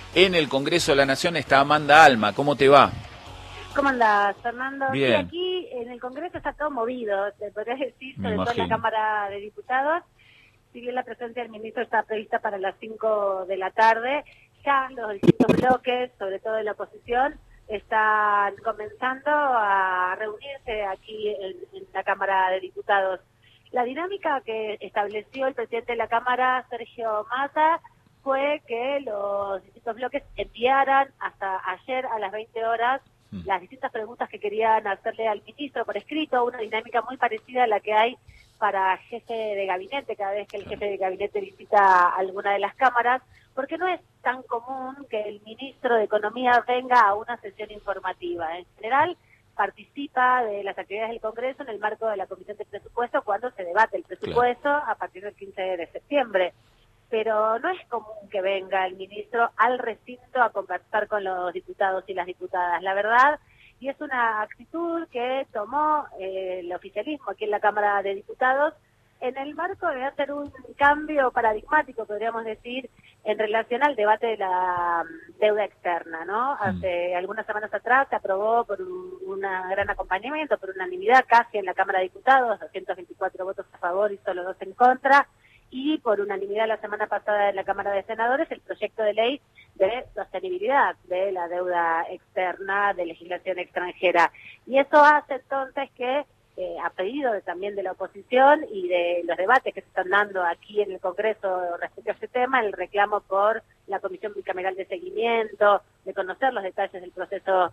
En el Congreso de la Nación está Amanda Alma. ¿Cómo te va? ¿Cómo andás, Fernando? Bien. Sí, aquí en el Congreso está todo movido, te podrías decir, Me sobre todo en la imagino. Cámara de Diputados. Si bien la presencia del ministro está prevista para las 5 de la tarde, ya los distintos bloques, sobre todo de la oposición, están comenzando a reunirse aquí en la Cámara de Diputados. La dinámica que estableció el presidente de la Cámara, Sergio Massa, fue que los distintos bloques enviaran hasta ayer a las 20 horas las distintas preguntas que querían hacerle al ministro por escrito, una dinámica muy parecida a la que hay para jefe de gabinete, cada vez que el jefe de gabinete visita alguna de las cámaras, porque no es tan común que el ministro de Economía venga a una sesión informativa. En general, participa de las actividades del Congreso en el marco de la Comisión de Presupuesto cuando se debate el presupuesto a partir del 15 de septiembre. Pero no es común que venga el ministro al recinto a conversar con los diputados y las diputadas, la verdad, y es una actitud que tomó el oficialismo aquí en la Cámara de Diputados en el marco de hacer un cambio paradigmático, podríamos decir, en relación al debate de la deuda externa, ¿no? Hace algunas semanas atrás se aprobó por un gran acompañamiento, por unanimidad casi en la Cámara de Diputados, 224 votos a favor y solo 2 en contra, y por unanimidad la semana pasada en la Cámara de Senadores el proyecto de ley de sostenibilidad de la deuda externa de legislación extranjera. Y eso hace entonces que, a pedido también de la oposición y de los debates que se están dando aquí en el Congreso respecto a este tema, el reclamo por la Comisión Bicameral de Seguimiento, de conocer los detalles del proceso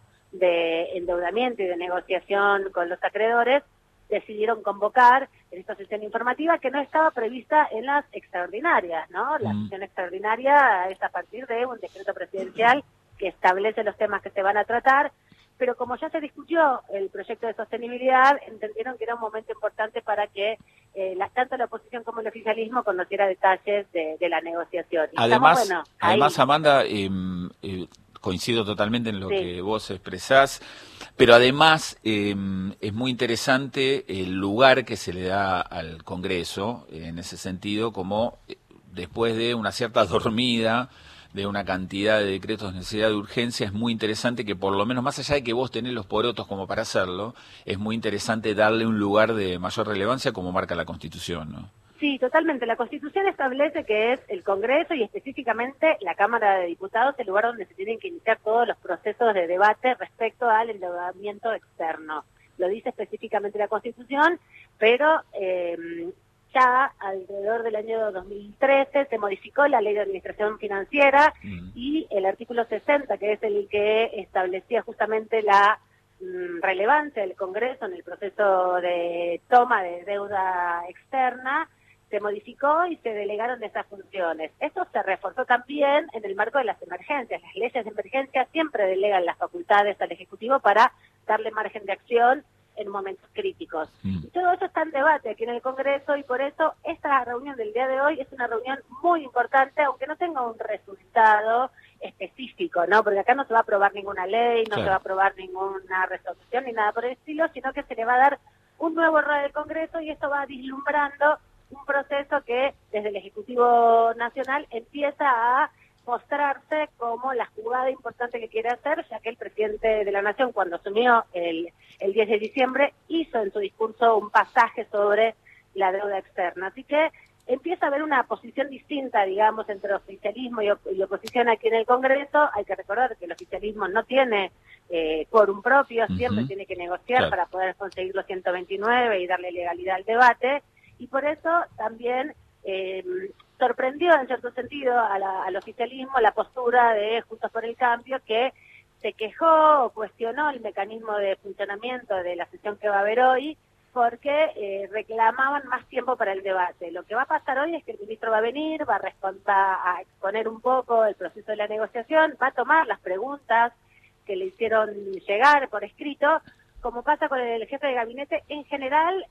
de endeudamiento y de negociación con los acreedores, decidieron convocar en esta sesión informativa que no estaba prevista en las extraordinarias, ¿no? La sesión extraordinaria es a partir de un decreto presidencial que establece los temas que se van a tratar, pero como ya se discutió el proyecto de sostenibilidad, entendieron que era un momento importante para que tanto la oposición como el oficialismo conociera detalles de la negociación. Y Además, estamos, Amanda, coincido totalmente en lo que vos expresás, pero además es muy interesante el lugar que se le da al Congreso, en ese sentido, como después de una cierta dormida, de una cantidad de decretos de necesidad de urgencia, es muy interesante que por lo menos, más allá de que vos tenés los porotos como para hacerlo, es muy interesante darle un lugar de mayor relevancia como marca la Constitución, ¿no? Sí, totalmente. La Constitución establece que es el Congreso y específicamente la Cámara de Diputados el lugar donde se tienen que iniciar todos los procesos de debate respecto al endeudamiento externo. Lo dice específicamente la Constitución, pero ya alrededor del año 2013 se modificó la Ley de Administración Financiera y el artículo 60, que es el que establecía justamente la relevancia del Congreso en el proceso de toma de deuda externa, se modificó y se delegaron de esas funciones. Eso se reforzó también en el marco de las emergencias. Las leyes de emergencia siempre delegan las facultades al Ejecutivo para darle margen de acción en momentos críticos. Y todo eso está en debate aquí en el Congreso y por eso esta reunión del día de hoy es una reunión muy importante, aunque no tenga un resultado específico, ¿no? Porque acá no se va a aprobar ninguna ley, no se va a aprobar ninguna resolución ni nada por el estilo, sino que se le va a dar un nuevo rol al Congreso y esto va vislumbrando un proceso que desde el Ejecutivo Nacional empieza a mostrarse como la jugada importante que quiere hacer, ya que el presidente de la Nación, cuando asumió el 10 de diciembre, hizo en su discurso un pasaje sobre la deuda externa. Así que empieza a haber una posición distinta, digamos, entre oficialismo y oposición aquí en el Congreso. Hay que recordar que el oficialismo no tiene quórum propio, siempre tiene que negociar para poder conseguir los 129 y darle legalidad al debate, y por eso también sorprendió en cierto sentido al oficialismo la postura de Juntos por el Cambio, que se quejó o cuestionó el mecanismo de funcionamiento de la sesión que va a haber hoy, porque reclamaban más tiempo para el debate. Lo que va a pasar hoy es que el ministro va a venir, va a exponer un poco el proceso de la negociación, va a tomar las preguntas que le hicieron llegar por escrito. Como pasa con el jefe de gabinete, en general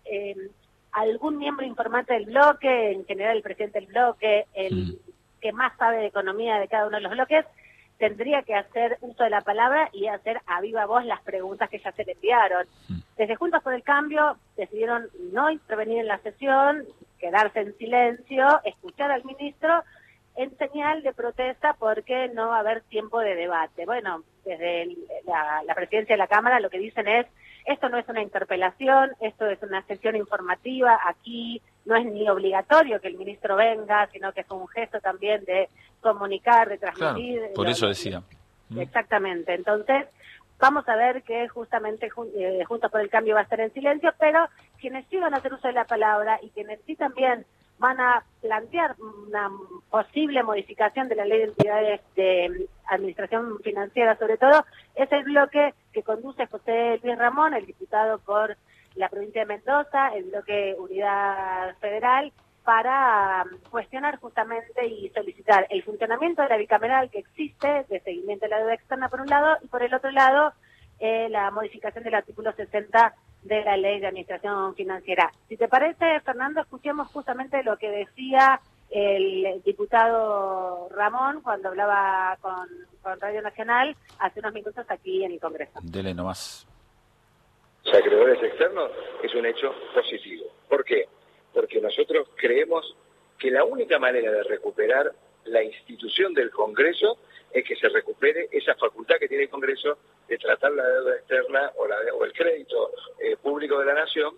algún miembro informante del bloque, en general el presidente del bloque, el que más sabe de economía de cada uno de los bloques, tendría que hacer uso de la palabra y hacer a viva voz las preguntas que ya se le enviaron. Desde Juntos por el Cambio decidieron no intervenir en la sesión, quedarse en silencio, escuchar al ministro en señal de protesta porque no va a haber tiempo de debate. Bueno, desde la presidencia de la Cámara lo que dicen es, esto no es una interpelación, esto es una sesión informativa, aquí no es ni obligatorio que el ministro venga, sino que es un gesto también de comunicar, de transmitir. Claro, por eso decía. Exactamente, entonces vamos a ver que justamente Juntos por el Cambio va a estar en silencio, pero quienes sí van a hacer uso de la palabra y quienes sí también van a plantear una posible modificación de la ley de entidades de administración financiera, sobre todo, es el bloque que conduce José Luis Ramón, el diputado por la provincia de Mendoza, el bloque Unidad Federal, para cuestionar justamente y solicitar el funcionamiento de la bicameral que existe, de seguimiento de la deuda externa por un lado, y por el otro lado, la modificación del artículo 60 de la Ley de Administración Financiera. Si te parece, Fernando, escuchemos justamente lo que decía el diputado Ramón cuando hablaba con Radio Nacional hace unos minutos aquí en el Congreso. Dele nomás. Los acreedores externos es un hecho positivo. ¿Por qué? Porque nosotros creemos que la única manera de recuperar la institución del Congreso es que se recupere esa facultad que tiene el Congreso de tratar la deuda externa o el crédito público de la Nación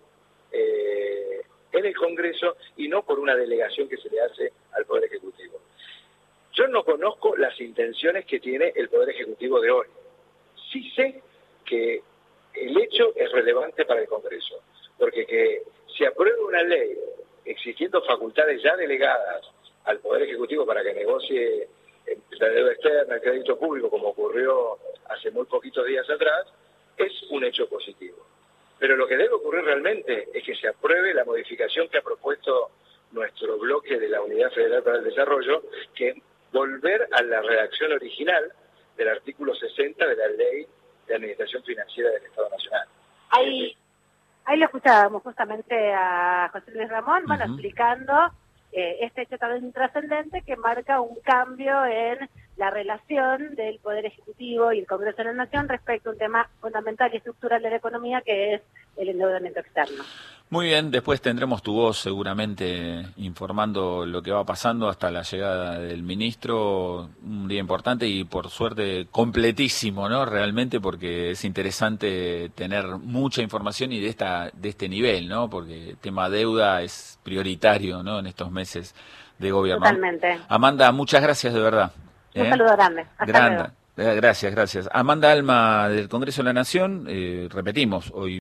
en el Congreso y no por una delegación que se le hace al Poder Ejecutivo. Yo no conozco las intenciones que tiene el Poder Ejecutivo de hoy. Sí sé que el hecho es relevante para el Congreso, porque que se apruebe una ley existiendo facultades ya delegadas al Poder Ejecutivo para que negocie la deuda externa, el crédito público, como ocurrió hace muy poquitos días atrás, es un hecho positivo. Pero lo que debe ocurrir realmente es que se apruebe la modificación que ha propuesto nuestro bloque de la Unidad Federal para el Desarrollo, que es volver a la redacción original del artículo 60 de la Ley de Administración Financiera del Estado Nacional. Ahí lo escuchábamos justamente a José Luis Ramón, explicando este hecho también trascendente que marca un cambio en la relación del Poder Ejecutivo y el Congreso de la Nación respecto a un tema fundamental y estructural de la economía que es el endeudamiento externo. Muy bien, después tendremos tu voz seguramente informando lo que va pasando hasta la llegada del ministro, un día importante y por suerte completísimo, ¿no? Realmente porque es interesante tener mucha información y de este nivel, ¿no? Porque el tema deuda es prioritario, ¿no? En estos meses de gobierno. Totalmente. Amanda, muchas gracias de verdad. Un saludo grande. Hasta luego. Gracias. Amanda Alma del Congreso de la Nación, repetimos, hoy